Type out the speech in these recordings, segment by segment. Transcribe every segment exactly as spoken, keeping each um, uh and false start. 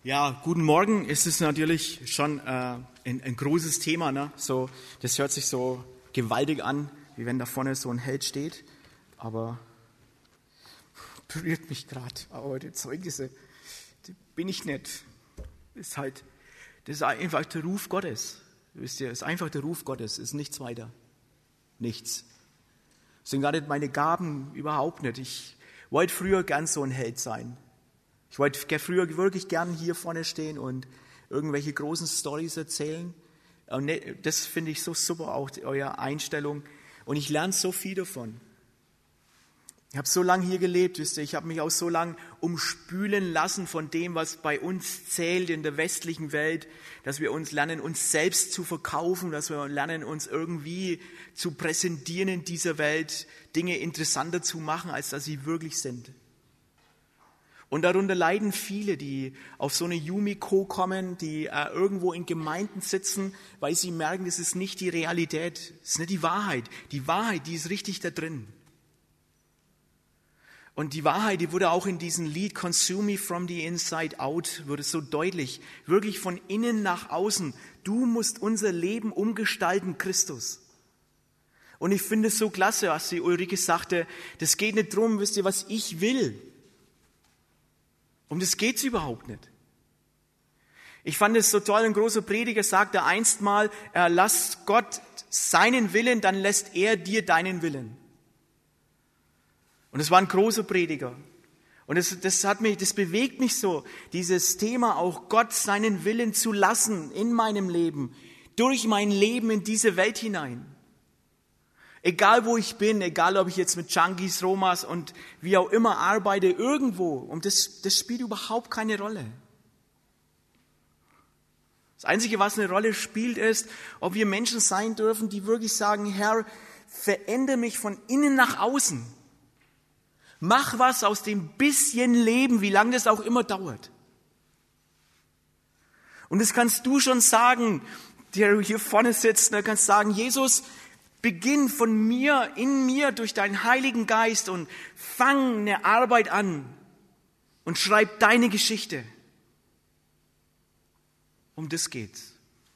Ja, guten Morgen. Es ist natürlich schon äh, ein, ein großes Thema. Ne? So, das hört sich so gewaltig an, wie wenn da vorne so ein Held steht. Aber berührt mich gerade. Aber die Zeugnisse, die bin ich nicht. Das ist halt, das ist einfach der Ruf Gottes. Wisst ihr, das ist einfach der Ruf Gottes. Ist nichts weiter. Nichts. Das sind gar nicht meine Gaben, überhaupt nicht. Ich wollte früher gern so ein Held sein. Ich wollte früher wirklich gern hier vorne stehen und irgendwelche großen Storys erzählen. Und das finde ich so super, auch eure Einstellung. Und ich lerne so viel davon. Ich habe so lange hier gelebt, wisst ihr, ich habe mich auch so lange umspülen lassen von dem, was bei uns zählt in der westlichen Welt, dass wir uns lernen, uns selbst zu verkaufen, dass wir lernen, uns irgendwie zu präsentieren in dieser Welt, Dinge interessanter zu machen, als dass sie wirklich sind. Und darunter leiden viele, die auf so eine Yumiko kommen, die äh, irgendwo in Gemeinden sitzen, weil sie merken, das ist nicht die Realität, das ist nicht die Wahrheit. Die Wahrheit, die ist richtig da drin. Und die Wahrheit, die wurde auch in diesem Lied Consume Me From the Inside Out, wurde so deutlich, wirklich von innen nach außen. Du musst unser Leben umgestalten, Christus. Und ich finde es so klasse, was die Ulrike sagte, das geht nicht drum, wisst ihr, was ich will. Um das geht's überhaupt nicht. Ich fand es so toll, ein großer Prediger sagte einst mal, äh, lass Gott seinen Willen, dann lässt er dir deinen Willen. Und es war ein großer Prediger. Und das, das hat mich, das bewegt mich so, dieses Thema auch Gott seinen Willen zu lassen in meinem Leben, durch mein Leben in diese Welt hinein. Egal wo ich bin, egal ob ich jetzt mit Junkies, Romas und wie auch immer arbeite, irgendwo, und das, das spielt überhaupt keine Rolle. Das Einzige, was eine Rolle spielt, ist, ob wir Menschen sein dürfen, die wirklich sagen, Herr, verändere mich von innen nach außen. Mach was aus dem bisschen Leben, wie lange das auch immer dauert. Und das kannst du schon sagen, der hier vorne sitzt, da kannst sagen, Jesus, beginn von mir, in mir, durch deinen Heiligen Geist und fang eine Arbeit an und schreib deine Geschichte. Um das geht's.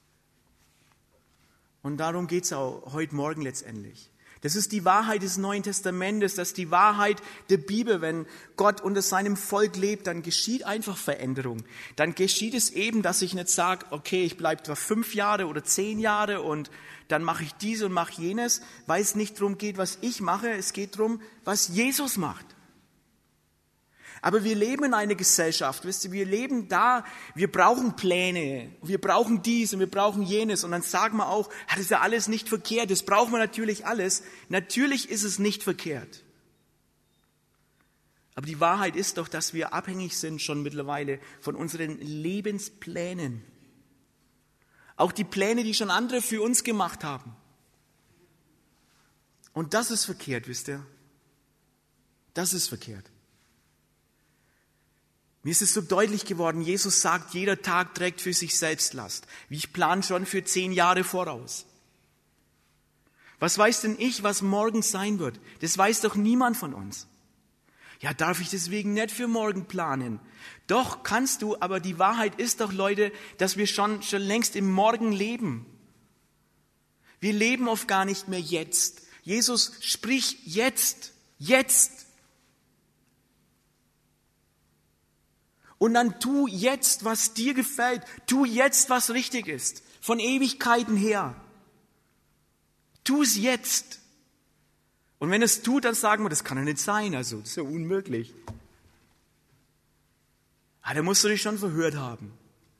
Und darum geht's auch heute Morgen letztendlich. Das ist die Wahrheit des Neuen Testamentes, das ist die Wahrheit der Bibel. Wenn Gott unter seinem Volk lebt, dann geschieht einfach Veränderung. Dann geschieht es eben, dass ich nicht sage, okay, ich bleibe zwar fünf Jahre oder zehn Jahre und dann mache ich dies und mache jenes, weil es nicht darum geht, was ich mache, es geht darum, was Jesus macht. Aber wir leben in einer Gesellschaft, wisst ihr, wir leben da, wir brauchen Pläne, wir brauchen dies und wir brauchen jenes und dann sagen wir auch, das ist ja alles nicht verkehrt, das brauchen wir natürlich alles. Natürlich ist es nicht verkehrt. Aber die Wahrheit ist doch, dass wir abhängig sind schon mittlerweile von unseren Lebensplänen. Auch die Pläne, die schon andere für uns gemacht haben. Und das ist verkehrt, wisst ihr? Das ist verkehrt. Mir ist es so deutlich geworden, Jesus sagt, jeder Tag trägt für sich selbst Last. Ich plane schon für zehn Jahre voraus. Was weiß denn ich, was morgen sein wird? Das weiß doch niemand von uns. Ja, darf ich deswegen nicht für morgen planen? Doch, kannst du, aber die Wahrheit ist doch, Leute, dass wir schon, schon längst im Morgen leben. Wir leben oft gar nicht mehr jetzt. Jesus spricht jetzt, jetzt. Und dann tu jetzt, was dir gefällt. Tu jetzt, was richtig ist. Von Ewigkeiten her. Tu es jetzt. Und wenn es tut, dann sagen wir, das kann ja nicht sein. Also, das ist ja unmöglich. Ah, da musst du dich schon verhört haben.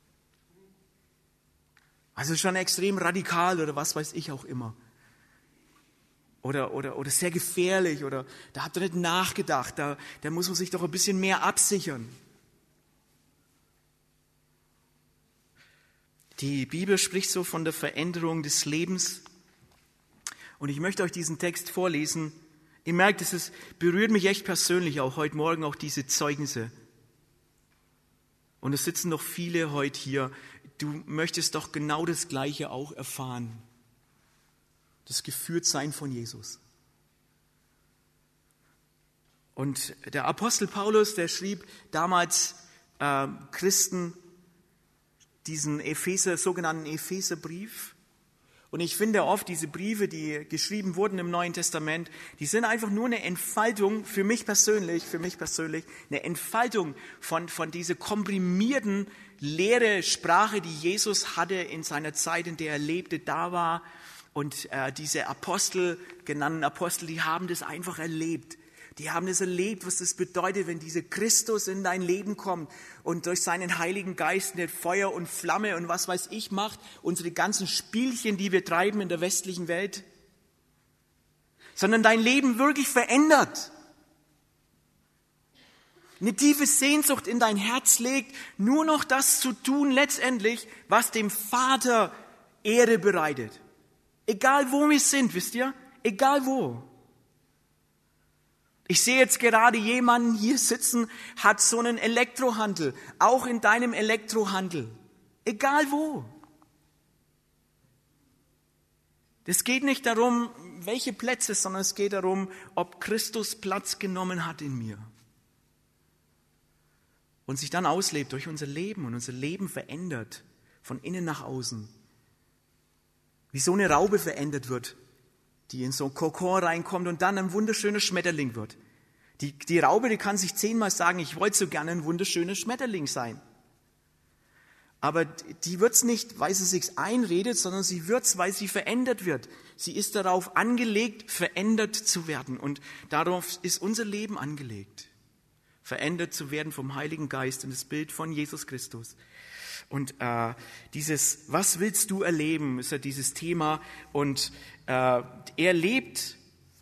Also schon extrem radikal oder was weiß ich auch immer. Oder, oder, oder sehr gefährlich. Oder da habt ihr nicht nachgedacht. Da, da muss man sich doch ein bisschen mehr absichern. Die Bibel spricht so von der Veränderung des Lebens. Und ich möchte euch diesen Text vorlesen. Ihr merkt, es ist, berührt mich echt persönlich auch heute Morgen, auch diese Zeugnisse. Und es sitzen noch viele heute hier. Du möchtest doch genau das Gleiche auch erfahren. Das Geführtsein von Jesus. Und der Apostel Paulus, der schrieb damals äh, Christen diesen Epheser, sogenannten Epheserbrief. Und ich finde oft, diese Briefe, die geschrieben wurden im Neuen Testament, die sind einfach nur eine Entfaltung, für mich persönlich, für mich persönlich, eine Entfaltung von, von dieser komprimierten, leere Sprache, die Jesus hatte in seiner Zeit, in der er lebte, da war. Und äh, diese Apostel, genannten Apostel, die haben das einfach erlebt. Die haben es erlebt, was das bedeutet, wenn dieser Christus in dein Leben kommt und durch seinen Heiligen Geist nicht Feuer und Flamme und was weiß ich macht, unsere ganzen Spielchen, die wir treiben in der westlichen Welt, sondern dein Leben wirklich verändert. Eine tiefe Sehnsucht in dein Herz legt, nur noch das zu tun letztendlich, was dem Vater Ehre bereitet. Egal wo wir sind, wisst ihr? Egal wo. Ich sehe jetzt gerade jemanden hier sitzen, hat so einen Elektrohandel, auch in deinem Elektrohandel, egal wo. Es geht nicht darum, welche Plätze, sondern es geht darum, ob Christus Platz genommen hat in mir und sich dann auslebt durch unser Leben und unser Leben verändert, von innen nach außen. Wie so eine Raupe verändert wird, die in so ein Kokon reinkommt und dann ein wunderschöner Schmetterling wird. Die, die Raupe, die kann sich zehnmal sagen, ich wollte so gerne ein wunderschöner Schmetterling sein. Aber die wird's nicht, weil sie sich's einredet, sondern sie wird's, weil sie verändert wird. Sie ist darauf angelegt, verändert zu werden. Und darauf ist unser Leben angelegt. Verändert zu werden vom Heiligen Geist in das Bild von Jesus Christus. Und äh, dieses, was willst du erleben, ist ja dieses Thema. Und äh, er lebt,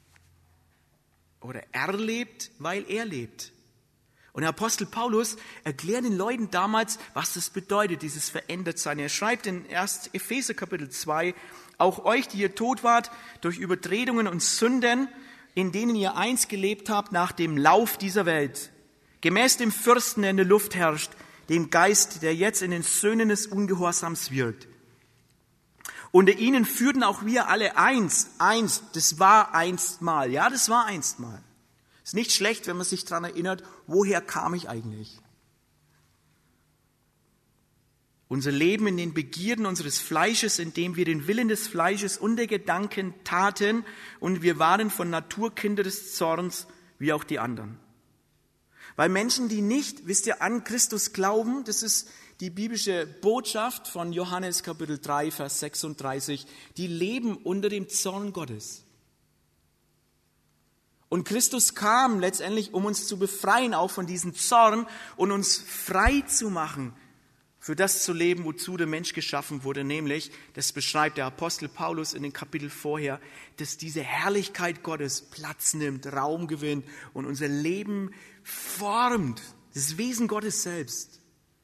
oder er lebt, weil er lebt. Und der Apostel Paulus erklärt den Leuten damals, was das bedeutet, dieses Verändertsein. Er schreibt in ersten Epheser Kapitel zwei, auch euch, die ihr tot wart, durch Übertretungen und Sünden, in denen ihr einst gelebt habt, nach dem Lauf dieser Welt, gemäß dem Fürsten, der in der Luft herrscht, dem Geist, der jetzt in den Söhnen des Ungehorsams wirkt. Unter ihnen führten auch wir alle einst, einst, das war einstmal, ja, das war einstmal. Ist nicht schlecht, wenn man sich daran erinnert, woher kam ich eigentlich? Unser Leben in den Begierden unseres Fleisches, indem wir den Willen des Fleisches und der Gedanken taten, und wir waren von Natur Kinder des Zorns, wie auch die anderen. Weil Menschen, die nicht, wisst ihr, an Christus glauben, das ist die biblische Botschaft von Johannes Kapitel drei, Vers sechsunddreißig, die leben unter dem Zorn Gottes. Und Christus kam letztendlich, um uns zu befreien, auch von diesem Zorn und uns frei zu machen, für das zu leben, wozu der Mensch geschaffen wurde, nämlich, das beschreibt der Apostel Paulus in den Kapiteln vorher, dass diese Herrlichkeit Gottes Platz nimmt, Raum gewinnt und unser Leben formt, das Wesen Gottes selbst.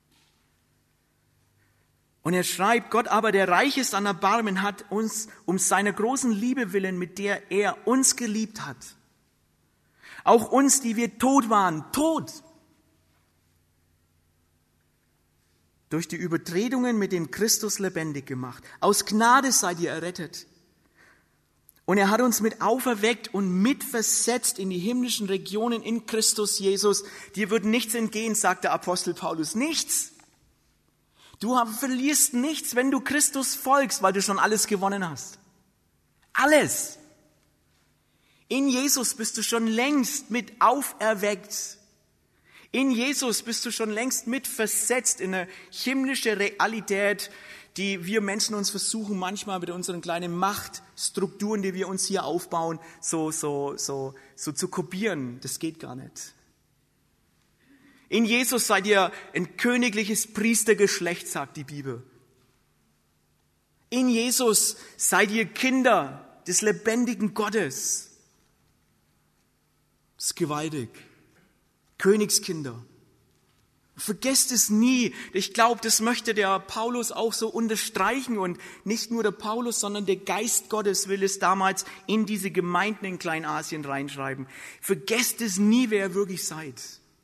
Und er schreibt, Gott aber, der reich ist an Erbarmen, hat uns um seiner großen Liebe willen, mit der er uns geliebt hat, auch uns, die wir tot waren, tot, durch die Übertretungen mit dem Christus lebendig gemacht. Aus Gnade seid ihr errettet. Und er hat uns mit auferweckt und mitversetzt in die himmlischen Regionen in Christus Jesus. Dir wird nichts entgehen, sagt der Apostel Paulus. Nichts. Du verlierst nichts, wenn du Christus folgst, weil du schon alles gewonnen hast. Alles. In Jesus bist du schon längst mit auferweckt. In Jesus bist du schon längst mit versetzt in eine himmlische Realität, die wir Menschen uns versuchen, manchmal mit unseren kleinen Machtstrukturen, die wir uns hier aufbauen, so, so, so, so zu kopieren. Das geht gar nicht. In Jesus seid ihr ein königliches Priestergeschlecht, sagt die Bibel. In Jesus seid ihr Kinder des lebendigen Gottes. Das ist gewaltig. Königskinder. Vergesst es nie. Ich glaube, das möchte der Paulus auch so unterstreichen. Und nicht nur der Paulus, sondern der Geist Gottes will es damals in diese Gemeinden in Kleinasien reinschreiben. Vergesst es nie, wer ihr wirklich seid.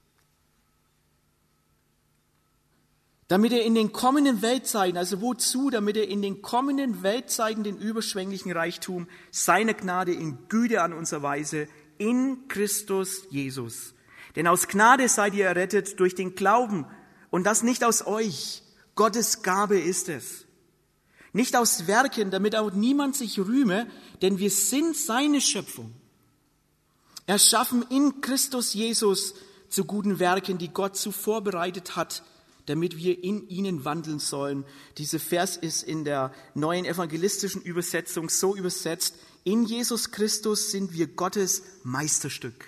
Damit er in den kommenden Weltzeiten, also wozu? Damit er in den kommenden Weltzeiten den überschwänglichen Reichtum seiner Gnade in Güte an uns erweise, in Christus Jesus. Denn aus Gnade seid ihr errettet durch den Glauben und das nicht aus euch. Gottes Gabe ist es. Nicht aus Werken, damit auch niemand sich rühme, denn wir sind seine Schöpfung. Erschaffen in Christus Jesus zu guten Werken, die Gott zuvor bereitet hat, damit wir in ihnen wandeln sollen. Dieser Vers ist in der neuen evangelistischen Übersetzung so übersetzt: In Jesus Christus sind wir Gottes Meisterstück.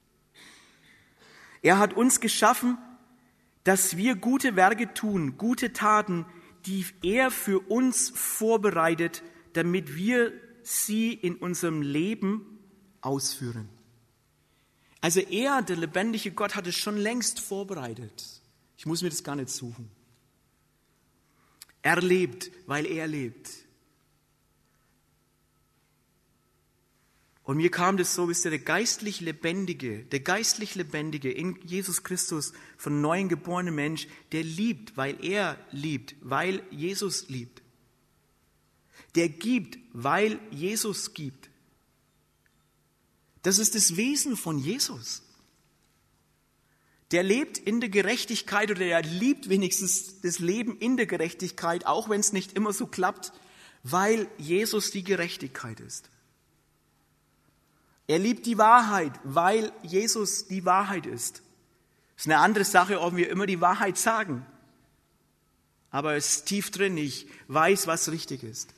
Er hat uns geschaffen, dass wir gute Werke tun, gute Taten, die er für uns vorbereitet, damit wir sie in unserem Leben ausführen. Also er, der lebendige Gott, hat es schon längst vorbereitet. Ich muss mir das gar nicht suchen. Er lebt, weil er lebt. Und mir kam das so, wisst ihr, der geistlich Lebendige, der geistlich Lebendige in Jesus Christus, von neuem geborene Mensch, der liebt, weil er liebt, weil Jesus liebt. Der gibt, weil Jesus gibt. Das ist das Wesen von Jesus. Der lebt in der Gerechtigkeit oder er liebt wenigstens das Leben in der Gerechtigkeit, auch wenn es nicht immer so klappt, weil Jesus die Gerechtigkeit ist. Er liebt die Wahrheit, weil Jesus die Wahrheit ist. Es ist eine andere Sache, ob wir immer die Wahrheit sagen. Aber es ist tief drin, ich weiß, was richtig ist.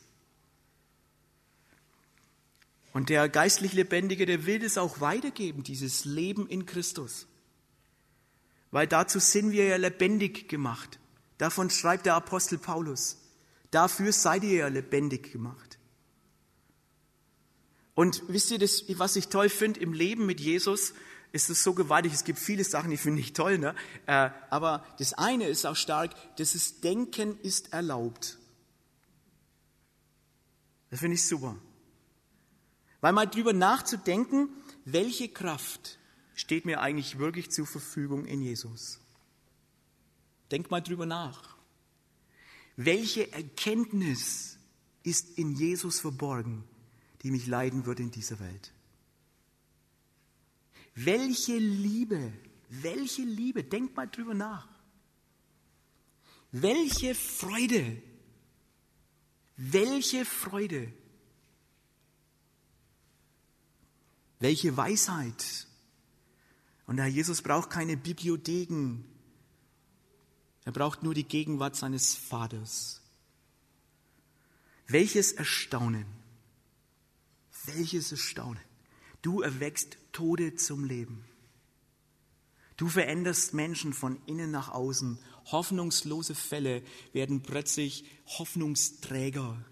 Und der geistlich Lebendige, der will es auch weitergeben, dieses Leben in Christus. Weil dazu sind wir ja lebendig gemacht. Davon schreibt der Apostel Paulus. Dafür seid ihr ja lebendig gemacht. Und wisst ihr, das, was ich toll finde im Leben mit Jesus, ist es so gewaltig. Es gibt viele Sachen, die finde ich toll, ne? Äh, aber das eine ist auch stark, das ist Denken ist erlaubt. Das finde ich super. Weil mal drüber nachzudenken, welche Kraft steht mir eigentlich wirklich zur Verfügung in Jesus. Denk mal drüber nach. Welche Erkenntnis ist in Jesus verborgen, die mich leiten wird in dieser Welt? Welche Liebe, welche Liebe, denk mal drüber nach. Welche Freude, welche Freude, welche Weisheit. Und der Herr Jesus braucht keine Bibliotheken, er braucht nur die Gegenwart seines Vaters. Welches Erstaunen. Welches Erstaunen. Du erweckst Tote zum Leben. Du veränderst Menschen von innen nach außen. Hoffnungslose Fälle werden plötzlich Hoffnungsträger,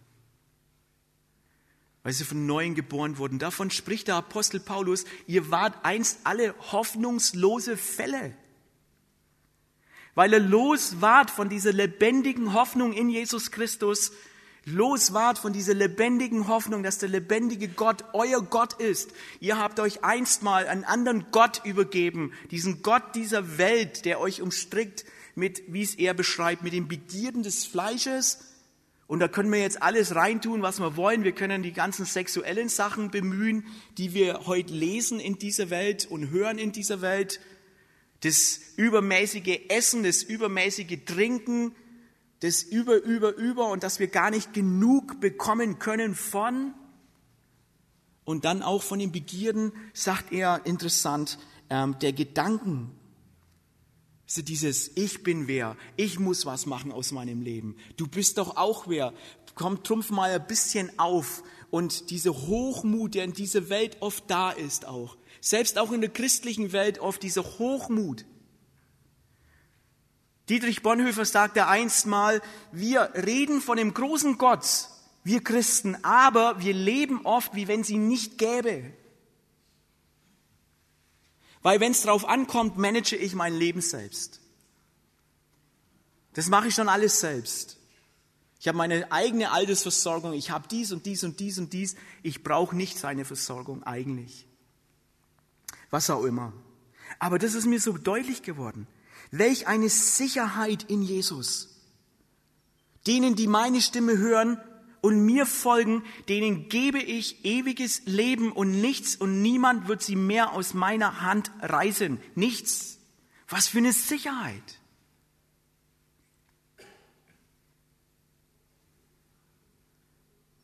weil sie von Neuem geboren wurden. Davon spricht der Apostel Paulus, ihr wart einst alle hoffnungslose Fälle. Weil ihr los wart von dieser lebendigen Hoffnung in Jesus Christus, los wart von dieser lebendigen Hoffnung, dass der lebendige Gott euer Gott ist. Ihr habt euch einst mal einen anderen Gott übergeben, diesen Gott dieser Welt, der euch umstrickt mit, wie es er beschreibt, mit den Begierden des Fleisches. Und da können wir jetzt alles reintun, was wir wollen. Wir können die ganzen sexuellen Sachen bemühen, die wir heute lesen in dieser Welt und hören in dieser Welt. Das übermäßige Essen, das übermäßige Trinken, das über, über, über und dass wir gar nicht genug bekommen können von. Und dann auch von den Begierden, sagt er interessant, ähm, der Gedanken. Also dieses Ich bin wer, ich muss was machen aus meinem Leben. Du bist doch auch wer. Komm, trumpf mal ein bisschen auf. Und diese Hochmut, der in dieser Welt oft da ist auch. Selbst auch in der christlichen Welt oft dieser Hochmut. Dietrich Bonhoeffer sagte einst mal, wir reden von dem großen Gott, wir Christen, aber wir leben oft, wie wenn es ihn nicht gäbe. Weil wenn es drauf ankommt, manage ich mein Leben selbst. Das mache ich schon alles selbst. Ich habe meine eigene Altersversorgung, ich habe dies und dies und dies und dies. Ich brauche nicht seine Versorgung eigentlich. Was auch immer. Aber das ist mir so deutlich geworden. Welch eine Sicherheit in Jesus. Denen, die meine Stimme hören und mir folgen, denen gebe ich ewiges Leben und nichts und niemand wird sie mehr aus meiner Hand reißen. Nichts. Was für eine Sicherheit.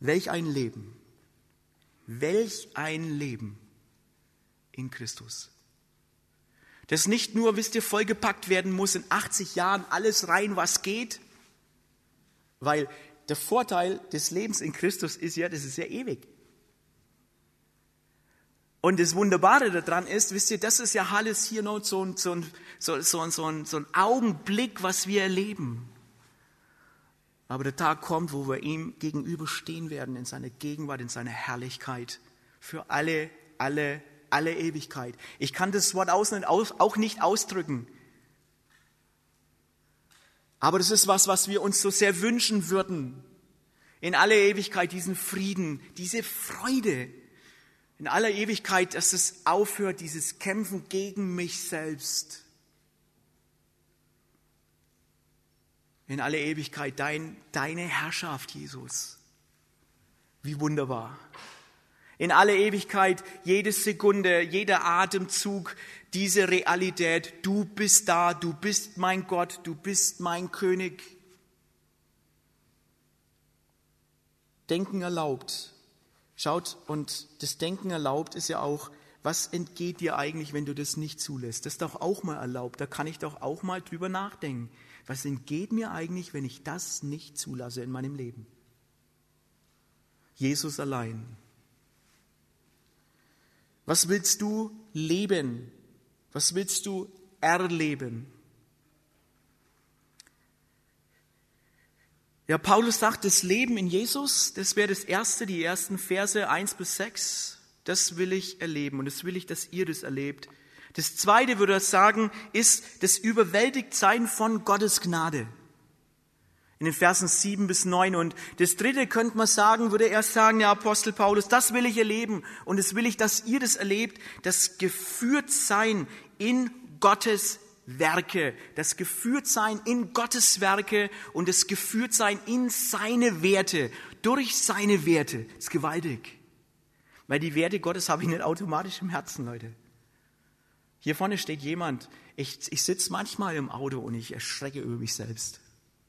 Welch ein Leben, welch ein Leben in Christus. Das nicht nur, wisst ihr, vollgepackt werden muss, in achtzig Jahren alles rein, was geht, weil der Vorteil des Lebens in Christus ist ja, das ist ja ewig. Und das Wunderbare daran ist, wisst ihr, das ist ja alles hier noch so ein, so ein, so, so, so ein, so ein Augenblick, was wir erleben. Aber der Tag kommt, wo wir ihm gegenüberstehen werden, in seiner Gegenwart, in seiner Herrlichkeit, für alle, alle, alle Ewigkeit. Ich kann das Wort auch nicht ausdrücken. Aber das ist was, was wir uns so sehr wünschen würden. In aller Ewigkeit diesen Frieden, diese Freude. In aller Ewigkeit, dass es aufhört, dieses Kämpfen gegen mich selbst. In aller Ewigkeit dein, deine Herrschaft, Jesus. Wie wunderbar. In aller Ewigkeit, jede Sekunde, jeder Atemzug, diese Realität. Du bist da, du bist mein Gott, du bist mein König. Denken erlaubt. Schaut, und das Denken erlaubt ist ja auch, was entgeht dir eigentlich, wenn du das nicht zulässt? Das ist doch auch mal erlaubt. Da kann ich doch auch mal drüber nachdenken. Was entgeht mir eigentlich, wenn ich das nicht zulasse in meinem Leben? Jesus allein. Was willst du leben? Was willst du erleben? Ja, Paulus sagt, das Leben in Jesus, das wäre das Erste, die ersten Verse eins bis sechs, das will ich erleben und das will ich, dass ihr das erlebt. Das Zweite, würde er sagen, ist das Überwältigtsein von Gottes Gnade. In den Versen sieben bis neun. Und das Dritte könnte man sagen, würde er sagen, der Apostel Paulus, das will ich erleben und das will ich, dass ihr das erlebt, das Geführtsein in Gottes Werke, das Geführtsein in Gottes Werke und das Geführtsein in seine Werte, durch seine Werte. Das ist gewaltig. Weil die Werte Gottes habe ich nicht automatisch im Herzen, Leute. Hier vorne steht jemand, ich, ich sitze manchmal im Auto und ich erschrecke über mich selbst.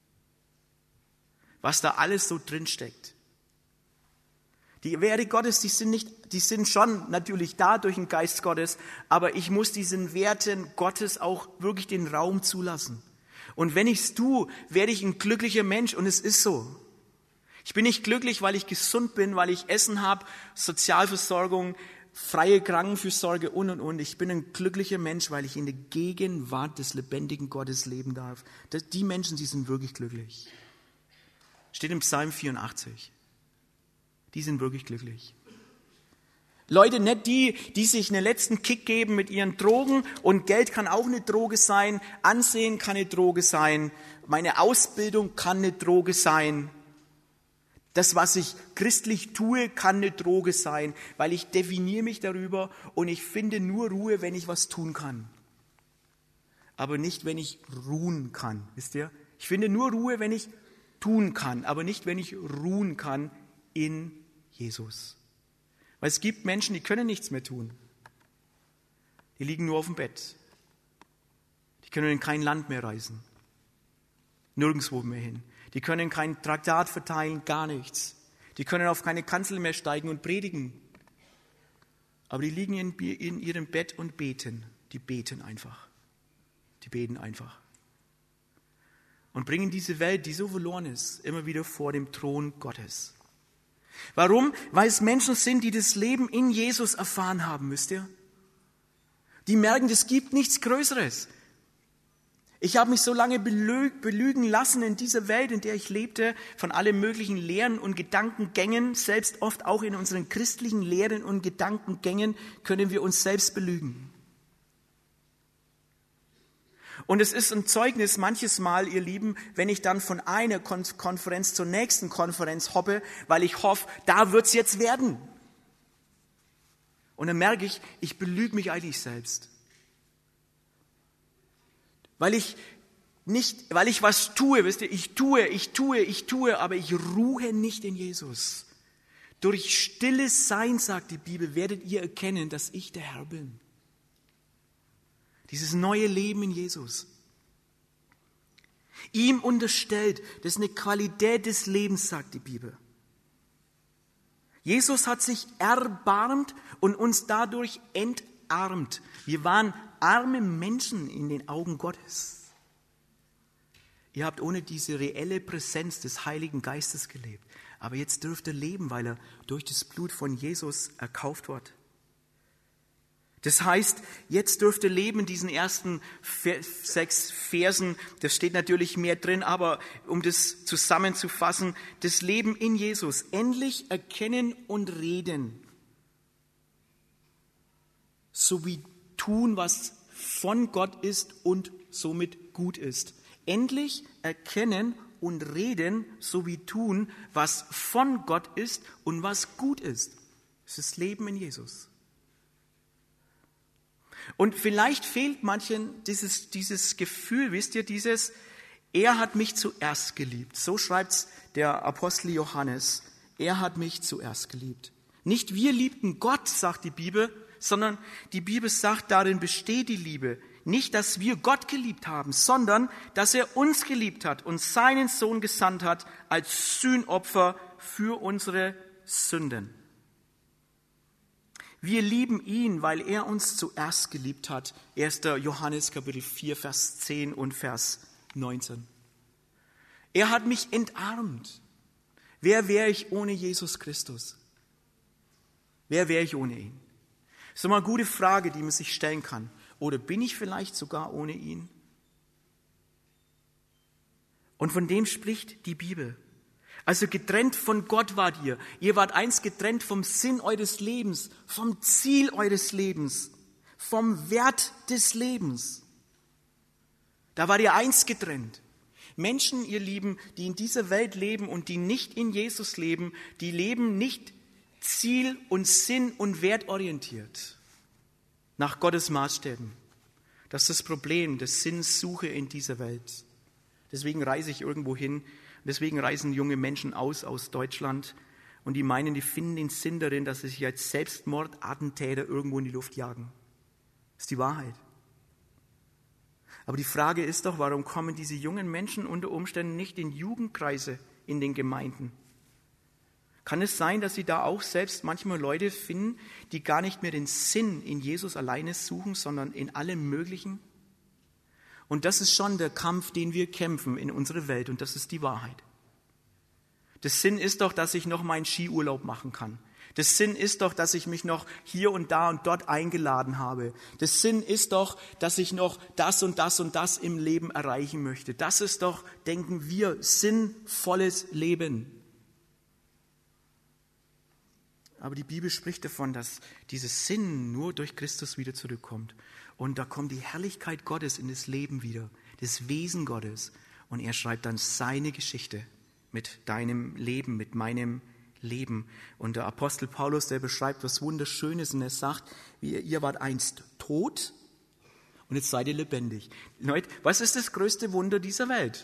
Was da alles so drin steckt. Die Werte Gottes, die sind nicht, die sind schon natürlich da durch den Geist Gottes, aber ich muss diesen Werten Gottes auch wirklich den Raum zulassen. Und wenn ich's tue, werde ich ein glücklicher Mensch und es ist so. Ich bin nicht glücklich, weil ich gesund bin, weil ich Essen habe, Sozialversorgung, freie Krankenfürsorge und und und. Ich bin ein glücklicher Mensch, weil ich in der Gegenwart des lebendigen Gottes leben darf. Die Menschen, die sind wirklich glücklich. Steht im Psalm vierundachtzig. Die sind wirklich glücklich. Leute, nicht die, die sich einen letzten Kick geben mit ihren Drogen, und Geld kann auch eine Droge sein, Ansehen kann eine Droge sein, meine Ausbildung kann eine Droge sein. Das, was ich christlich tue, kann eine Droge sein, weil ich definiere mich darüber und ich finde nur Ruhe, wenn ich was tun kann. Aber nicht, wenn ich ruhen kann, wisst ihr? Ich finde nur Ruhe, wenn ich tun kann, aber nicht, wenn ich ruhen kann in Jesus. Weil es gibt Menschen, die können nichts mehr tun. Die liegen nur auf dem Bett. Die können in kein Land mehr reisen. Nirgendwo mehr hin. Die können kein Traktat verteilen, gar nichts. Die können auf keine Kanzel mehr steigen und predigen. Aber die liegen in, in ihrem Bett und beten. Die beten einfach. Die beten einfach. Und bringen diese Welt, die so verloren ist, immer wieder vor dem Thron Gottes. Warum? Weil es Menschen sind, die das Leben in Jesus erfahren haben, wisst ihr? Die merken, es gibt nichts Größeres. Ich habe mich so lange belügen lassen in dieser Welt, in der ich lebte, von allen möglichen Lehren und Gedankengängen. Selbst oft auch in unseren christlichen Lehren und Gedankengängen können wir uns selbst belügen. Und es ist ein Zeugnis manches Mal, ihr Lieben, wenn ich dann von einer Konferenz zur nächsten Konferenz hoppe, weil ich hoffe, da wird's jetzt werden. Und dann merke ich, ich belüge mich eigentlich selbst. Weil ich nicht, weil ich was tue, wisst ihr, ich tue, ich tue, ich tue, aber ich ruhe nicht in Jesus. Durch stilles Sein, sagt die Bibel, werdet ihr erkennen, dass ich der Herr bin. Dieses neue Leben in Jesus. Ihm unterstellt, das ist eine Qualität des Lebens, sagt die Bibel. Jesus hat sich erbarmt und uns dadurch entarmt. Wir waren arme Menschen in den Augen Gottes. Ihr habt ohne diese reelle Präsenz des Heiligen Geistes gelebt. Aber jetzt dürft ihr leben, weil er durch das Blut von Jesus erkauft wird. Das heißt, jetzt dürft ihr leben in diesen ersten sechs Versen. Das steht natürlich mehr drin, aber um das zusammenzufassen, das Leben in Jesus. Endlich erkennen und reden. Sowie tun, was von Gott ist und somit gut ist. Endlich erkennen und reden, sowie tun, was von Gott ist und was gut ist. Das ist das Leben in Jesus. Und vielleicht fehlt manchen dieses, dieses Gefühl, wisst ihr, dieses, er hat mich zuerst geliebt. So schreibt der Apostel Johannes. Er hat mich zuerst geliebt. Nicht wir liebten Gott, sagt die Bibel, sondern die Bibel sagt, darin besteht die Liebe. Nicht, dass wir Gott geliebt haben, sondern, dass er uns geliebt hat und seinen Sohn gesandt hat als Sühnopfer für unsere Sünden. Wir lieben ihn, weil er uns zuerst geliebt hat. erster Johannes Kapitel vier, Vers zehn und Vers neunzehn. Er hat mich entarmt. Wer wäre ich ohne Jesus Christus? Wer wäre ich ohne ihn? Das ist mal eine gute Frage, die man sich stellen kann. Oder bin ich vielleicht sogar ohne ihn? Und von dem spricht die Bibel. Also getrennt von Gott wart ihr. Ihr wart einst getrennt vom Sinn eures Lebens, vom Ziel eures Lebens, vom Wert des Lebens. Da wart ihr einst getrennt. Menschen, ihr Lieben, die in dieser Welt leben und die nicht in Jesus leben, die leben nicht ziel- und sinn- und wertorientiert nach Gottes Maßstäben. Das ist das Problem der Sinnsuche in dieser Welt. Deswegen reise ich irgendwo hin. Deswegen reisen junge Menschen aus aus Deutschland und die meinen, die finden den Sinn darin, dass sie sich als Selbstmordattentäter irgendwo in die Luft jagen. Das ist die Wahrheit. Aber die Frage ist doch, warum kommen diese jungen Menschen unter Umständen nicht in Jugendkreise in den Gemeinden? Kann es sein, dass sie da auch selbst manchmal Leute finden, die gar nicht mehr den Sinn in Jesus alleine suchen, sondern in allem Möglichen? Und das ist schon der Kampf, den wir kämpfen in unserer Welt. Und das ist die Wahrheit. Der Sinn ist doch, dass ich noch meinen Skiurlaub machen kann. Der Sinn ist doch, dass ich mich noch hier und da und dort eingeladen habe. Der Sinn ist doch, dass ich noch das und das und das im Leben erreichen möchte. Das ist doch, denken wir, sinnvolles Leben. Aber die Bibel spricht davon, dass dieses Sinn nur durch Christus wieder zurückkommt. Und da kommt die Herrlichkeit Gottes in das Leben wieder, das Wesen Gottes. Und er schreibt dann seine Geschichte mit deinem Leben, mit meinem Leben. Und der Apostel Paulus, der beschreibt was Wunderschönes und er sagt, ihr, ihr wart einst tot und jetzt seid ihr lebendig. Leute, was ist das größte Wunder dieser Welt?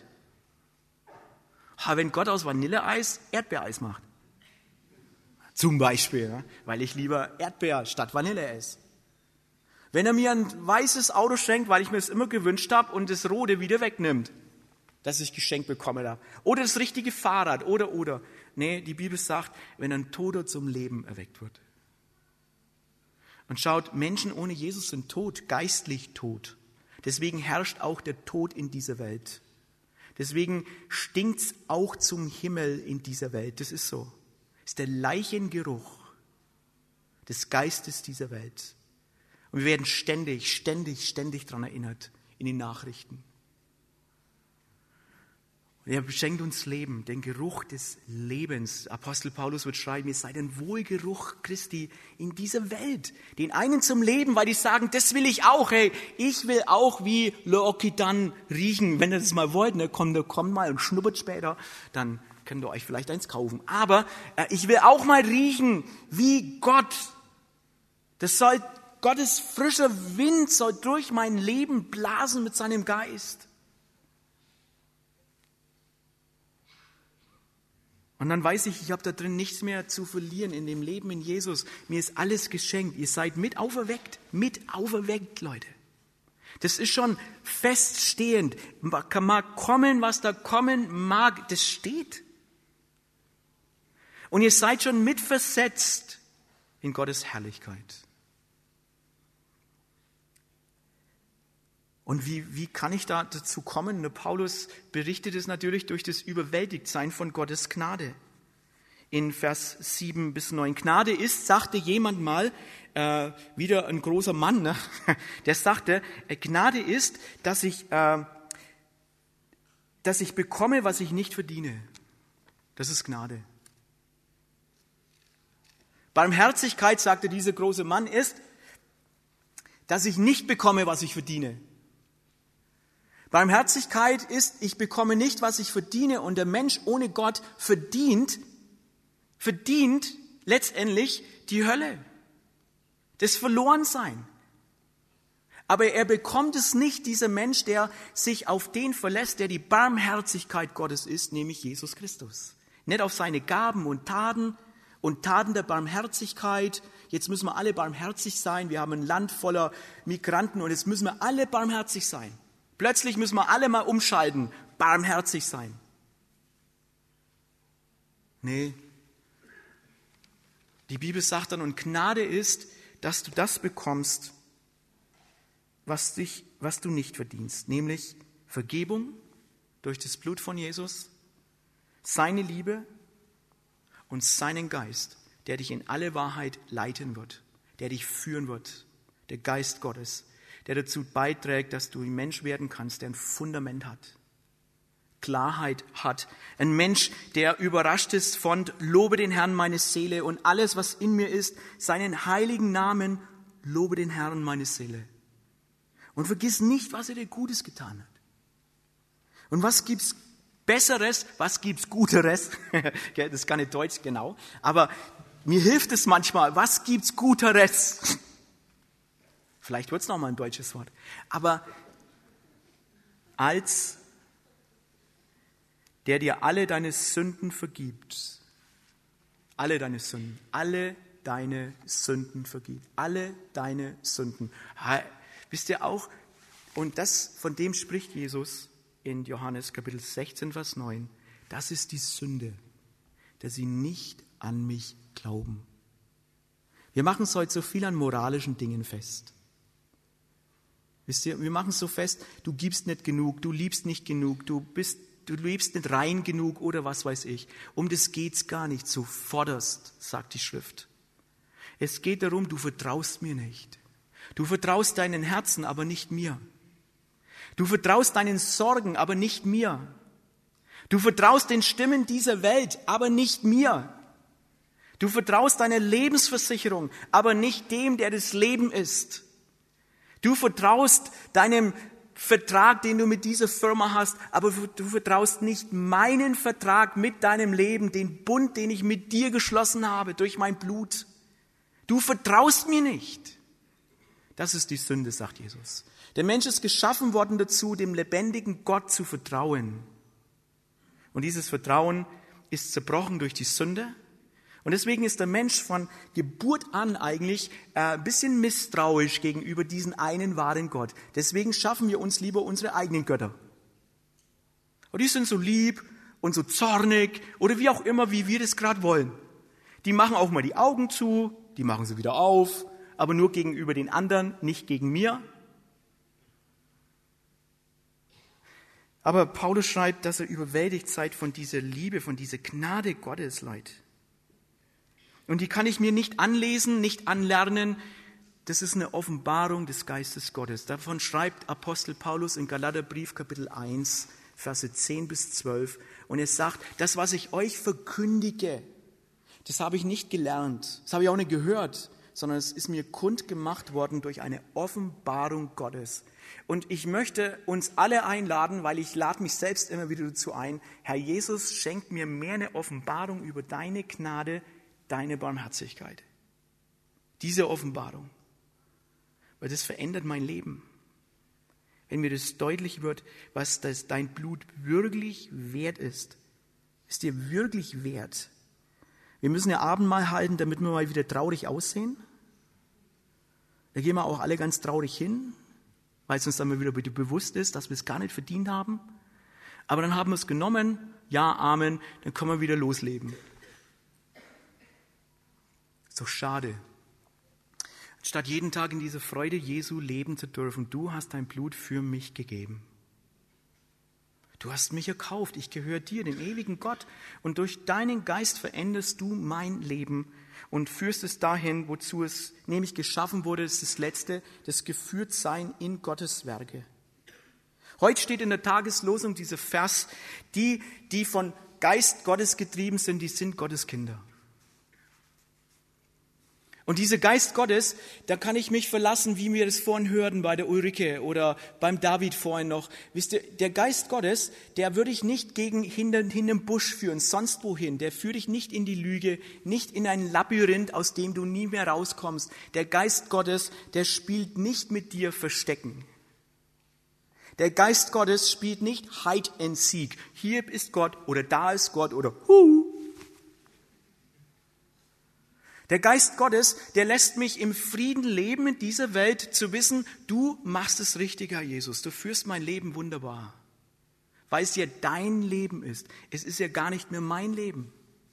Wenn Gott aus Vanilleeis Erdbeereis macht. Zum Beispiel, ja, weil ich lieber Erdbeer statt Vanilleeis. Wenn er mir ein weißes Auto schenkt, weil ich mir es immer gewünscht habe und das rote wieder wegnimmt, das ich geschenkt bekommen habe. Oder das richtige Fahrrad, oder, oder. Nee, die Bibel sagt, wenn ein Toter zum Leben erweckt wird. Und schaut, Menschen ohne Jesus sind tot, geistlich tot. Deswegen herrscht auch der Tod in dieser Welt. Deswegen stinkt's auch zum Himmel in dieser Welt. Das ist so. Das ist der Leichengeruch des Geistes dieser Welt. Und wir werden ständig, ständig, ständig daran erinnert in den Nachrichten. Und er beschenkt uns Leben, den Geruch des Lebens. Apostel Paulus wird schreiben, ihr seid ein Wohlgeruch Christi in dieser Welt. Den einen zum Leben, weil die sagen, das will ich auch. Hey, ich will auch wie L'Occitane riechen. Wenn ihr das mal wollt, ne, kommt, kommt mal und schnuppert später, dann könnt ihr euch vielleicht eins kaufen. Aber äh, ich will auch mal riechen wie Gott. Das soll Gottes frischer Wind soll durch mein Leben blasen mit seinem Geist. Und dann weiß ich, ich habe da drin nichts mehr zu verlieren in dem Leben in Jesus. Mir ist alles geschenkt. Ihr seid mit auferweckt, mit auferweckt, Leute. Das ist schon feststehend. Mag kommen, was da kommen mag, das steht. Und ihr seid schon mitversetzt in Gottes Herrlichkeit. Und wie, wie kann ich da dazu kommen? Der Paulus berichtet es natürlich durch das Überwältigtsein von Gottes Gnade. In Vers sieben bis neun. Gnade ist, sagte jemand mal, äh, wieder ein großer Mann, ne? Der sagte, Gnade ist, dass ich, äh, dass ich bekomme, was ich nicht verdiene. Das ist Gnade. Barmherzigkeit, sagte dieser große Mann, ist, dass ich nicht bekomme, was ich verdiene. Barmherzigkeit ist, ich bekomme nicht, was ich verdiene, und der Mensch ohne Gott verdient, verdient letztendlich die Hölle, das Verlorensein. Aber er bekommt es nicht, dieser Mensch, der sich auf den verlässt, der die Barmherzigkeit Gottes ist, nämlich Jesus Christus. Nicht auf seine Gaben und Taten und Taten der Barmherzigkeit. Jetzt müssen wir alle barmherzig sein. Wir haben ein Land voller Migranten und jetzt müssen wir alle barmherzig sein. Plötzlich müssen wir alle mal umschalten, barmherzig sein. Nee. Die Bibel sagt dann, und Gnade ist, dass du das bekommst, was, dich, was du nicht verdienst, nämlich Vergebung durch das Blut von Jesus, seine Liebe und seinen Geist, der dich in alle Wahrheit leiten wird, der dich führen wird, der Geist Gottes, der dazu beiträgt, dass du ein Mensch werden kannst, der ein Fundament hat, Klarheit hat. Ein Mensch, der überrascht ist von lobe den Herrn meine Seele und alles, was in mir ist, seinen heiligen Namen, lobe den Herrn meine Seele. Und vergiss nicht, was er dir Gutes getan hat. Und was gibt's Besseres, was gibt's Guteres? Das ist gar nicht Deutsch genau, aber mir hilft es manchmal. Was gibt's Guteres? Vielleicht wird's noch mal ein deutsches Wort. Aber als der dir alle deine Sünden vergibt, alle deine Sünden, alle deine Sünden vergibt, alle deine Sünden. Wisst ihr auch, und das, von dem spricht Jesus in Johannes Kapitel sechzehn, Vers neun, das ist die Sünde, dass sie nicht an mich glauben. Wir machen es heute so viel an moralischen Dingen fest. Wisst ihr, wir machen es so fest, du gibst nicht genug, du liebst nicht genug, du bist, du lebst nicht rein genug oder was weiß ich. Um das geht's gar nicht, so forderst, sagt die Schrift. Es geht darum, du vertraust mir nicht. Du vertraust deinen Herzen, aber nicht mir. Du vertraust deinen Sorgen, aber nicht mir. Du vertraust den Stimmen dieser Welt, aber nicht mir. Du vertraust deiner Lebensversicherung, aber nicht dem, der das Leben ist. Du vertraust deinem Vertrag, den du mit dieser Firma hast, aber du vertraust nicht meinen Vertrag mit deinem Leben, den Bund, den ich mit dir geschlossen habe durch mein Blut. Du vertraust mir nicht. Das ist die Sünde, sagt Jesus. Der Mensch ist geschaffen worden dazu, dem lebendigen Gott zu vertrauen. Und dieses Vertrauen ist zerbrochen durch die Sünde. Und deswegen ist der Mensch von Geburt an eigentlich äh, ein bisschen misstrauisch gegenüber diesen einen wahren Gott. Deswegen schaffen wir uns lieber unsere eigenen Götter. Und die sind so lieb und so zornig oder wie auch immer, wie wir das gerade wollen. Die machen auch mal die Augen zu, die machen sie wieder auf, aber nur gegenüber den anderen, nicht gegen mir. Aber Paulus schreibt, dass er überwältigt seid von dieser Liebe, von dieser Gnade Gottes, Leute. Und die kann ich mir nicht anlesen, nicht anlernen. Das ist eine Offenbarung des Geistes Gottes. Davon schreibt Apostel Paulus in Galaterbrief Kapitel eins, Verse zehn bis zwölf. Und er sagt, das, was ich euch verkündige, das habe ich nicht gelernt, das habe ich auch nicht gehört, sondern es ist mir kundgemacht worden durch eine Offenbarung Gottes. Und ich möchte uns alle einladen, weil ich lade mich selbst immer wieder dazu ein, Herr Jesus, schenk mir mehr eine Offenbarung über deine Gnade, deine Barmherzigkeit. Diese Offenbarung. Weil das verändert mein Leben. Wenn mir das deutlich wird, was das dein Blut wirklich wert ist. Ist dir wirklich wert. Wir müssen ja Abendmahl halten, damit wir mal wieder traurig aussehen. Da gehen wir auch alle ganz traurig hin, weil es uns dann mal wieder bewusst ist, dass wir es gar nicht verdient haben. Aber dann haben wir es genommen, ja, Amen, dann können wir wieder losleben. Ist doch schade. Statt jeden Tag in dieser Freude Jesu leben zu dürfen, du hast dein Blut für mich gegeben. Du hast mich erkauft, ich gehöre dir, dem ewigen Gott. Und durch deinen Geist veränderst du mein Leben und führst es dahin, wozu es nämlich geschaffen wurde. Das ist das Letzte, das Geführtsein in Gottes Werke. Heute steht in der Tageslosung dieser Vers, die, die von Geist Gottes getrieben sind, die sind Gottes Kinder. Und dieser Geist Gottes, da kann ich mich verlassen, wie wir das vorhin hörten bei der Ulrike oder beim David vorhin noch. Wisst ihr, der Geist Gottes, der würde ich nicht gegen hinter, hinterm Busch führen, sonst wohin. Der führt dich nicht in die Lüge, nicht in ein Labyrinth, aus dem du nie mehr rauskommst. Der Geist Gottes, der spielt nicht mit dir Verstecken. Der Geist Gottes spielt nicht Hide and Seek. Hier ist Gott oder da ist Gott oder hu. Der Geist Gottes, der lässt mich im Frieden leben in dieser Welt, zu wissen, du machst es richtig, Herr Jesus. Du führst mein Leben wunderbar. Weil es ja dein Leben ist. Es ist ja gar nicht mehr mein Leben.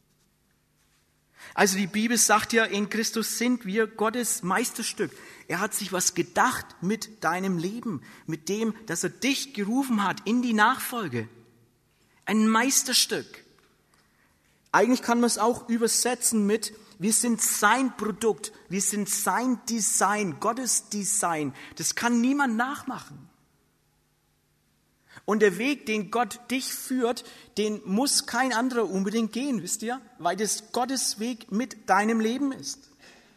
Also die Bibel sagt ja, in Christus sind wir Gottes Meisterstück. Er hat sich was gedacht mit deinem Leben, mit dem, dass er dich gerufen hat in die Nachfolge. Ein Meisterstück. Eigentlich kann man es auch übersetzen mit, wir sind sein Produkt, wir sind sein Design, Gottes Design. Das kann niemand nachmachen. Und der Weg, den Gott dich führt, den muss kein anderer unbedingt gehen, wisst ihr? Weil das Gottes Weg mit deinem Leben ist.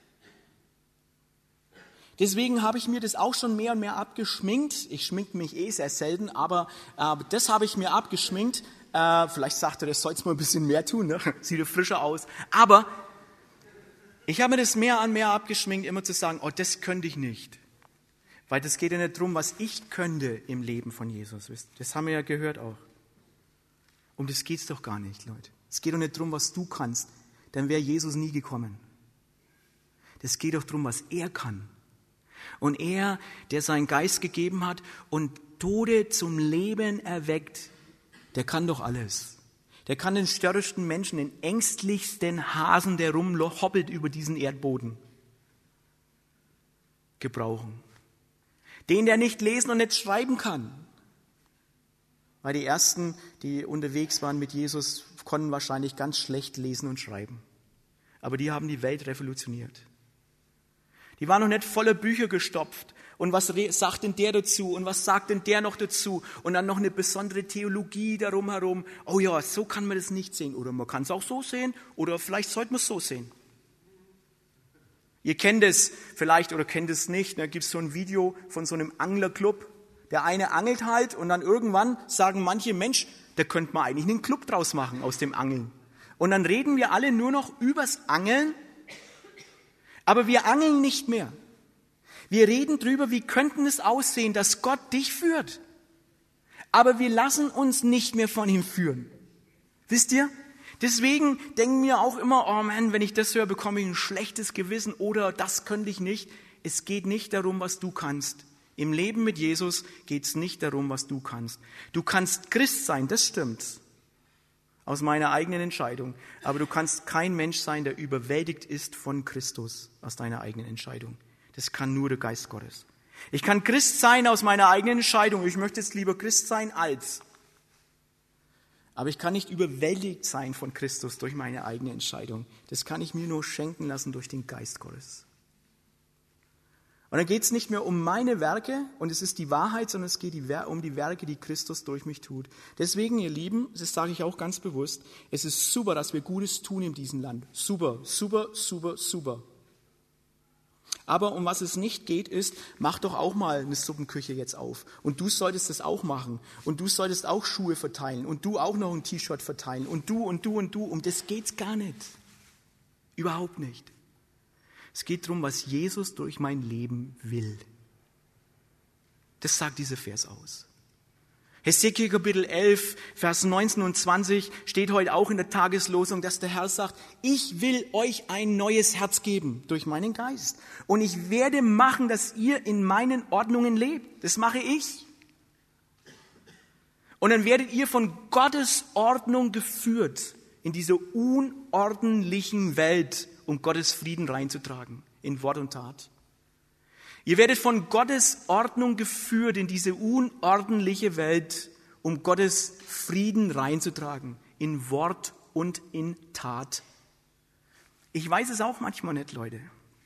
Deswegen habe ich mir das auch schon mehr und mehr abgeschminkt. Ich schminke mich eh sehr selten, aber äh, das habe ich mir abgeschminkt. Äh, vielleicht sagt er, das sollst du mal ein bisschen mehr tun, ne? Sieht ja frischer aus. Aber ich habe mir das mehr und mehr abgeschminkt, immer zu sagen, oh, das könnte ich nicht. Weil das geht ja nicht darum, was ich könnte im Leben von Jesus. Das haben wir ja gehört auch. Um das geht es doch gar nicht, Leute. Es geht doch nicht darum, was du kannst. Dann wäre Jesus nie gekommen. Das geht doch darum, was er kann. Und er, der seinen Geist gegeben hat und Tote zum Leben erweckt, der kann doch alles. Der kann den störrischsten Menschen, den ängstlichsten Hasen, der rumhoppelt über diesen Erdboden, gebrauchen. Den, der nicht lesen und nicht schreiben kann. Weil die Ersten, die unterwegs waren mit Jesus, konnten wahrscheinlich ganz schlecht lesen und schreiben. Aber die haben die Welt revolutioniert. Die waren noch nicht voller Bücher gestopft. Und was sagt denn der dazu? Und was sagt denn der noch dazu? Und dann noch eine besondere Theologie darum herum. Oh ja, so kann man das nicht sehen. Oder man kann es auch so sehen. Oder vielleicht sollte man es so sehen. Ihr kennt es vielleicht oder kennt es nicht. Da gibt es so ein Video von so einem Anglerclub. Der eine angelt halt und dann irgendwann sagen manche, Mensch, da könnte man eigentlich einen Club draus machen aus dem Angeln. Und dann reden wir alle nur noch übers Angeln. Aber wir angeln nicht mehr. Wir reden drüber, wie könnten es aussehen, dass Gott dich führt. Aber wir lassen uns nicht mehr von ihm führen. Wisst ihr? Deswegen denken wir auch immer, oh Mann, wenn ich das höre, bekomme ich ein schlechtes Gewissen oder das könnte ich nicht. Es geht nicht darum, was du kannst. Im Leben mit Jesus geht es nicht darum, was du kannst. Du kannst Christ sein, das stimmt. Aus meiner eigenen Entscheidung. Aber du kannst kein Mensch sein, der überwältigt ist von Christus aus deiner eigenen Entscheidung. Das kann nur der Geist Gottes. Ich kann Christ sein aus meiner eigenen Entscheidung. Ich möchte jetzt lieber Christ sein als. Aber ich kann nicht überwältigt sein von Christus durch meine eigene Entscheidung. Das kann ich mir nur schenken lassen durch den Geist Gottes. Und dann geht es nicht mehr um meine Werke und es ist die Wahrheit, sondern es geht um die Werke, die Christus durch mich tut. Deswegen, ihr Lieben, das sage ich auch ganz bewusst, es ist super, dass wir Gutes tun in diesem Land. Super, super, super, super. Aber um was es nicht geht, ist, mach doch auch mal eine Suppenküche jetzt auf. Und du solltest das auch machen. Und du solltest auch Schuhe verteilen. Und du auch noch ein T-Shirt verteilen. Und du und du und du. Um das geht's gar nicht. Überhaupt nicht. Es geht darum, was Jesus durch mein Leben will. Das sagt dieser Vers aus. Hesekiel Kapitel elf, Vers neunzehn und zwanzig steht heute auch in der Tageslosung, dass der Herr sagt, ich will euch ein neues Herz geben durch meinen Geist. Und ich werde machen, dass ihr in meinen Ordnungen lebt. Das mache ich. Und dann werdet ihr von Gottes Ordnung geführt in dieser unordentlichen Welt um Gottes Frieden reinzutragen, in Wort und Tat. Ihr werdet von Gottes Ordnung geführt in diese unordentliche Welt, um Gottes Frieden reinzutragen, in Wort und in Tat. Ich weiß es auch manchmal nicht, Leute.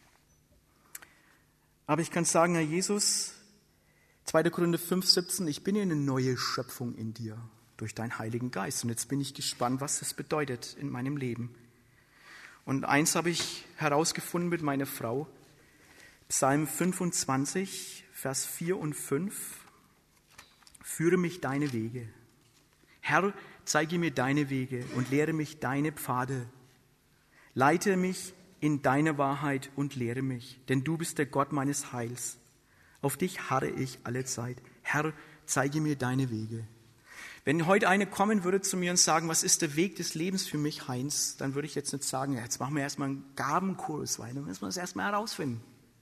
Aber ich kann sagen, Herr Jesus, zweiter Korinther fünf, siebzehn, ich bin ja eine neue Schöpfung in dir durch deinen Heiligen Geist. Und jetzt bin ich gespannt, was das bedeutet in meinem Leben. Und eins habe ich herausgefunden mit meiner Frau. Psalm fünfundzwanzig, Vers vier und fünf. Führe mich deine Wege. Herr, zeige mir deine Wege und lehre mich deine Pfade. Leite mich in deine Wahrheit und lehre mich, denn du bist der Gott meines Heils. Auf dich harre ich alle Zeit. Herr, zeige mir deine Wege. Wenn heute eine kommen würde zu mir und sagen, was ist der Weg des Lebens für mich, Heinz, dann würde ich jetzt nicht sagen, ja, jetzt machen wir erstmal einen Gabenkurs, weil dann müssen wir das erstmal herausfinden.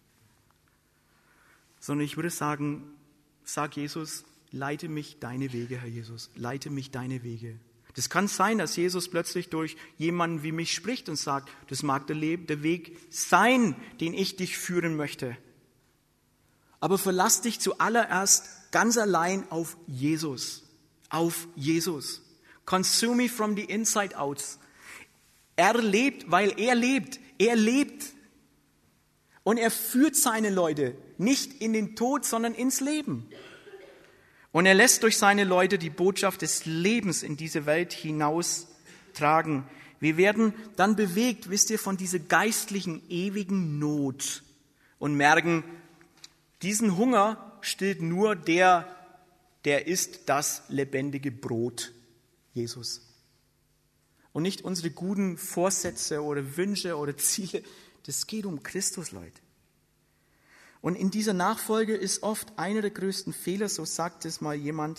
Sondern ich würde sagen, sag Jesus, leite mich deine Wege, Herr Jesus, leite mich deine Wege. Das kann sein, dass Jesus plötzlich durch jemanden wie mich spricht und sagt, das mag der, Le- der Weg sein, den ich dich führen möchte. Aber verlass dich zuallererst ganz allein auf Jesus, auf Jesus. Consume me from the inside out. Er lebt, weil er lebt. Er lebt. Und er führt seine Leute nicht in den Tod, sondern ins Leben. Und er lässt durch seine Leute die Botschaft des Lebens in diese Welt hinaus tragen. Wir werden dann bewegt, wisst ihr, von dieser geistlichen, ewigen Not und merken, diesen Hunger stillt nur der, der isst das lebendige Brot, Jesus. Und nicht unsere guten Vorsätze oder Wünsche oder Ziele. Das geht um Christus, Leute. Und in dieser Nachfolge ist oft einer der größten Fehler, so sagt es mal jemand,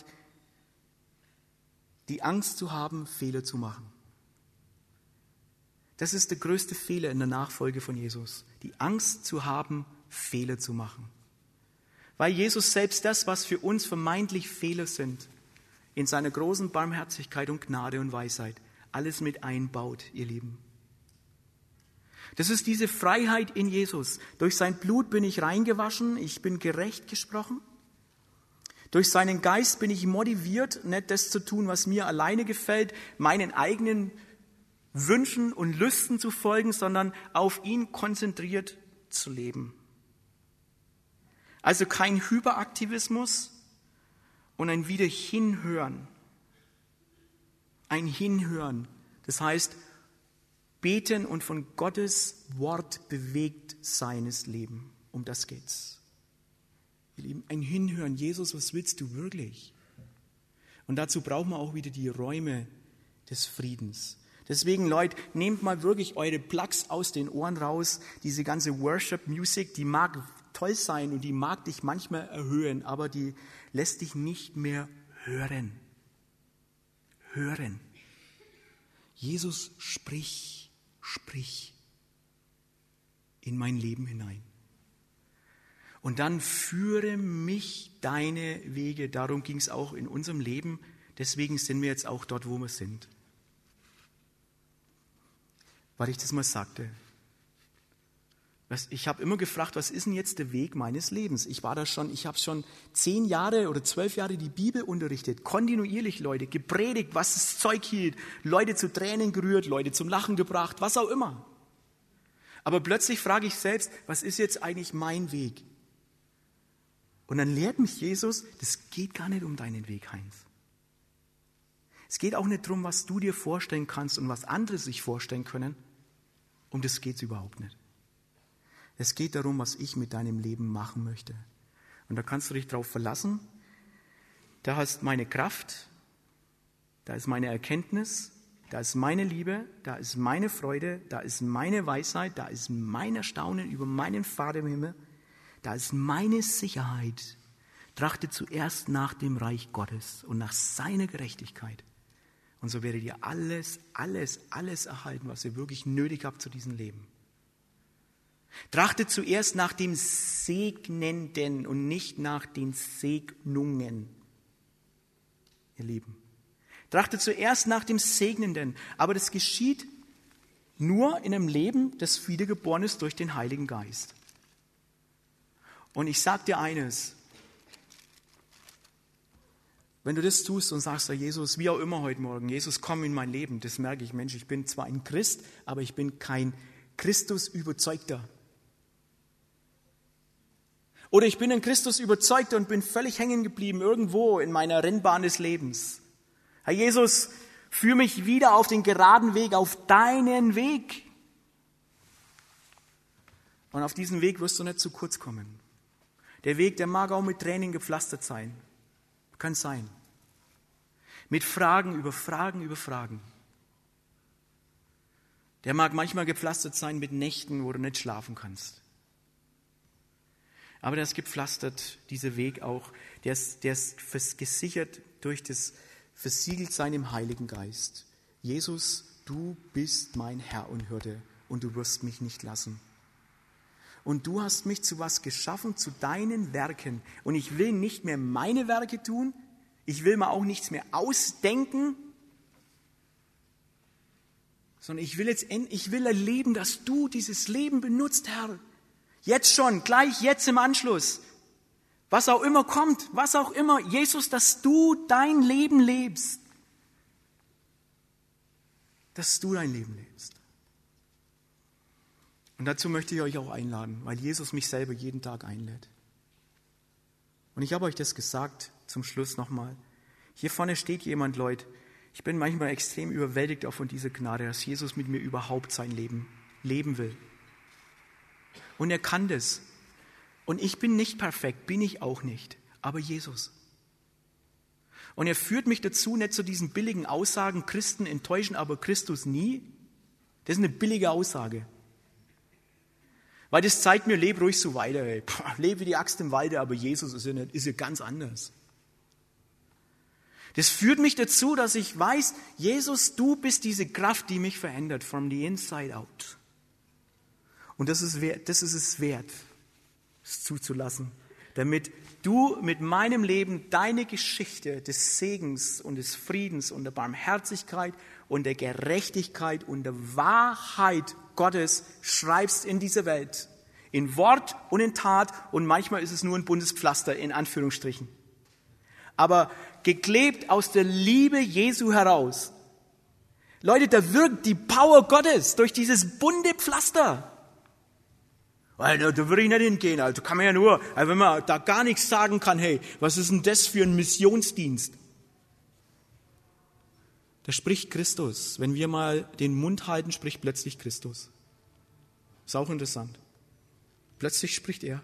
die Angst zu haben, Fehler zu machen. Das ist der größte Fehler in der Nachfolge von Jesus. Die Angst zu haben, Fehler zu machen. Weil Jesus selbst das, was für uns vermeintlich Fehler sind, in seiner großen Barmherzigkeit und Gnade und Weisheit alles mit einbaut, ihr Lieben. Das ist diese Freiheit in Jesus. Durch sein Blut bin ich reingewaschen, ich bin gerecht gesprochen. Durch seinen Geist bin ich motiviert, nicht das zu tun, was mir alleine gefällt, meinen eigenen Wünschen und Lüsten zu folgen, sondern auf ihn konzentriert zu leben. Also kein Hyperaktivismus und ein Wiederhinhören. Ein Hinhören. Das heißt, beten und von Gottes Wort bewegt seines Leben. Um das geht's. Ihr Lieben, ein Hinhören. Jesus, was willst du wirklich? Und dazu brauchen wir auch wieder die Räume des Friedens. Deswegen, Leute, nehmt mal wirklich eure Plugs aus den Ohren raus. Diese ganze Worship-Music, die mag toll sein und die mag dich manchmal erhöhen, aber die lässt dich nicht mehr hören. Hören. Jesus, sprich, sprich in mein Leben hinein. Und dann führe mich deine Wege. Darum ging es auch in unserem Leben. Deswegen sind wir jetzt auch dort, wo wir sind. Weil ich das mal sagte. Ich habe immer gefragt, was ist denn jetzt der Weg meines Lebens? Ich war da schon, ich habe schon zehn Jahre oder zwölf Jahre die Bibel unterrichtet, kontinuierlich Leute, gepredigt, was das Zeug hielt, Leute zu Tränen gerührt, Leute zum Lachen gebracht, was auch immer. Aber plötzlich frage ich selbst, was ist jetzt eigentlich mein Weg? Und dann lehrt mich Jesus, das geht gar nicht um deinen Weg, Heinz. Es geht auch nicht darum, was du dir vorstellen kannst und was andere sich vorstellen können. Um das geht es überhaupt nicht. Es geht darum, was ich mit deinem Leben machen möchte. Und da kannst du dich drauf verlassen. Da ist meine Kraft, da ist meine Erkenntnis, da ist meine Liebe, da ist meine Freude, da ist meine Weisheit, da ist mein Erstaunen über meinen Vater im Himmel, da ist meine Sicherheit. Trachte zuerst nach dem Reich Gottes und nach seiner Gerechtigkeit. Und so werdet ihr alles, alles, alles erhalten, was ihr wirklich nötig habt zu diesem Leben. Trachtet zuerst nach dem Segnenden und nicht nach den Segnungen, ihr Lieben. Trachtet zuerst nach dem Segnenden, aber das geschieht nur in einem Leben, das wiedergeboren ist durch den Heiligen Geist. Und ich sage dir eines, wenn du das tust und sagst, Jesus, wie auch immer heute Morgen, Jesus, komm in mein Leben, das merke ich, Mensch, ich bin zwar ein Christ, aber ich bin kein Christus-Überzeugter. Oder ich bin ein Christus-Überzeugter und bin völlig hängen geblieben irgendwo in meiner Rennbahn des Lebens. Herr Jesus, führ mich wieder auf den geraden Weg, auf deinen Weg. Und auf diesen Weg wirst du nicht zu kurz kommen. Der Weg, der mag auch mit Tränen gepflastert sein. Kann sein. Mit Fragen über Fragen über Fragen. Der mag manchmal gepflastert sein mit Nächten, wo du nicht schlafen kannst. Aber der ist gepflastert, dieser Weg auch, der ist, der ist gesichert durch das Versiegeltsein im Heiligen Geist. Jesus, du bist mein Herr und Hirte und du wirst mich nicht lassen. Und du hast mich zu was geschaffen, zu deinen Werken. Und ich will nicht mehr meine Werke tun, ich will mir auch nichts mehr ausdenken, sondern ich will jetzt, ich will erleben, dass du dieses Leben benutzt, Herr. Jetzt schon, gleich jetzt im Anschluss. Was auch immer kommt, was auch immer. Jesus, dass du dein Leben lebst. Dass du dein Leben lebst. Und dazu möchte ich euch auch einladen, weil Jesus mich selber jeden Tag einlädt. Und ich habe euch das gesagt, zum Schluss nochmal. Hier vorne steht jemand, Leute, ich bin manchmal extrem überwältigt auch von dieser Gnade, dass Jesus mit mir überhaupt sein Leben leben will. Und er kann das. Und ich bin nicht perfekt, bin ich auch nicht, aber Jesus. Und er führt mich dazu, nicht zu diesen billigen Aussagen, Christen enttäuschen aber Christus nie. Das ist eine billige Aussage. Weil das zeigt mir, lebe ruhig so weiter. Ey. Puh, lebe wie die Axt im Walde, aber Jesus ist ja, nicht, ist ja ganz anders. Das führt mich dazu, dass ich weiß, Jesus, du bist diese Kraft, die mich verändert, from the inside out. Und das ist, wert, das ist es wert, es zuzulassen, damit du mit meinem Leben deine Geschichte des Segens und des Friedens und der Barmherzigkeit und der Gerechtigkeit und der Wahrheit Gottes schreibst in dieser Welt. In Wort und in Tat und manchmal ist es nur ein buntes Pflaster in Anführungsstrichen. Aber geklebt aus der Liebe Jesu heraus. Leute, da wirkt die Power Gottes durch dieses bunte Pflaster. Weil da würde ich nicht hingehen, also kann man ja nur, also wenn man da gar nichts sagen kann, hey, was ist denn das für ein Missionsdienst? Da spricht Christus. Wenn wir mal den Mund halten, spricht plötzlich Christus. Ist auch interessant. Plötzlich spricht er.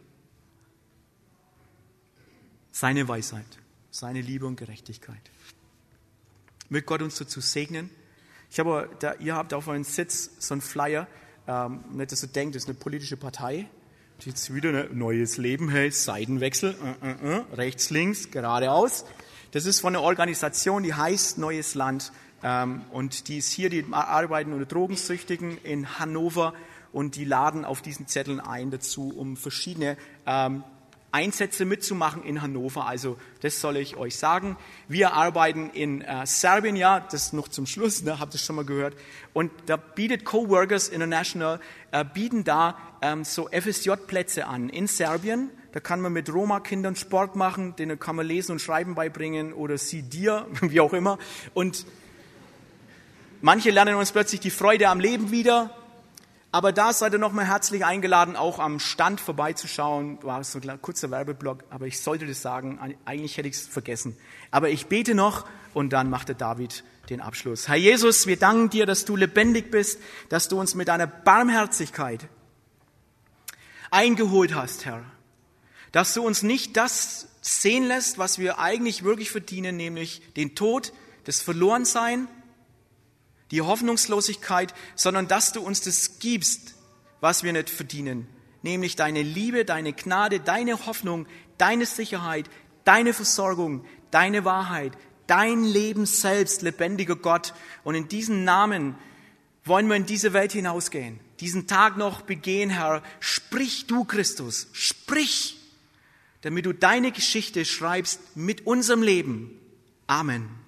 Seine Weisheit, seine Liebe und Gerechtigkeit. Möge Gott uns dazu segnen. Ich habe, da, ihr habt auf euren Sitz so einen Flyer. Ähm, nicht, dass ihr denkt, das ist eine politische Partei. Jetzt wieder ein neues Leben, hey, Seitenwechsel, äh, äh, äh, rechts, links, geradeaus. Das ist von einer Organisation, die heißt Neues Land. Ähm, und die ist hier, die arbeiten unter Drogensüchtigen in Hannover und die laden auf diesen Zetteln ein dazu, um verschiedene ähm, Einsätze mitzumachen in Hannover. Also das soll ich euch sagen. Wir arbeiten in äh, Serbien, ja, das noch zum Schluss, ne, habt ihr schon mal gehört. Und da bietet Coworkers International, äh, bieten da ähm, so F S J-Plätze an in Serbien. Da kann man mit Roma-Kindern Sport machen, denen kann man Lesen und Schreiben beibringen oder sie dir, wie auch immer. Und manche lernen uns plötzlich die Freude am Leben wieder. Aber da seid ihr nochmal herzlich eingeladen, auch am Stand vorbeizuschauen. War so ein kurzer Werbeblock, aber ich sollte das sagen. Eigentlich hätte ich es vergessen. Aber ich bete noch und dann macht der David den Abschluss. Herr Jesus, wir danken dir, dass du lebendig bist, dass du uns mit deiner Barmherzigkeit eingeholt hast, Herr. Dass du uns nicht das sehen lässt, was wir eigentlich wirklich verdienen, nämlich den Tod, das Verlorensein, die Hoffnungslosigkeit, sondern dass du uns das gibst, was wir nicht verdienen, nämlich deine Liebe, deine Gnade, deine Hoffnung, deine Sicherheit, deine Versorgung, deine Wahrheit, dein Leben selbst, lebendiger Gott. Und in diesen Namen wollen wir in diese Welt hinausgehen, diesen Tag noch begehen, Herr. Sprich du, Christus, sprich, damit du deine Geschichte schreibst mit unserem Leben. Amen.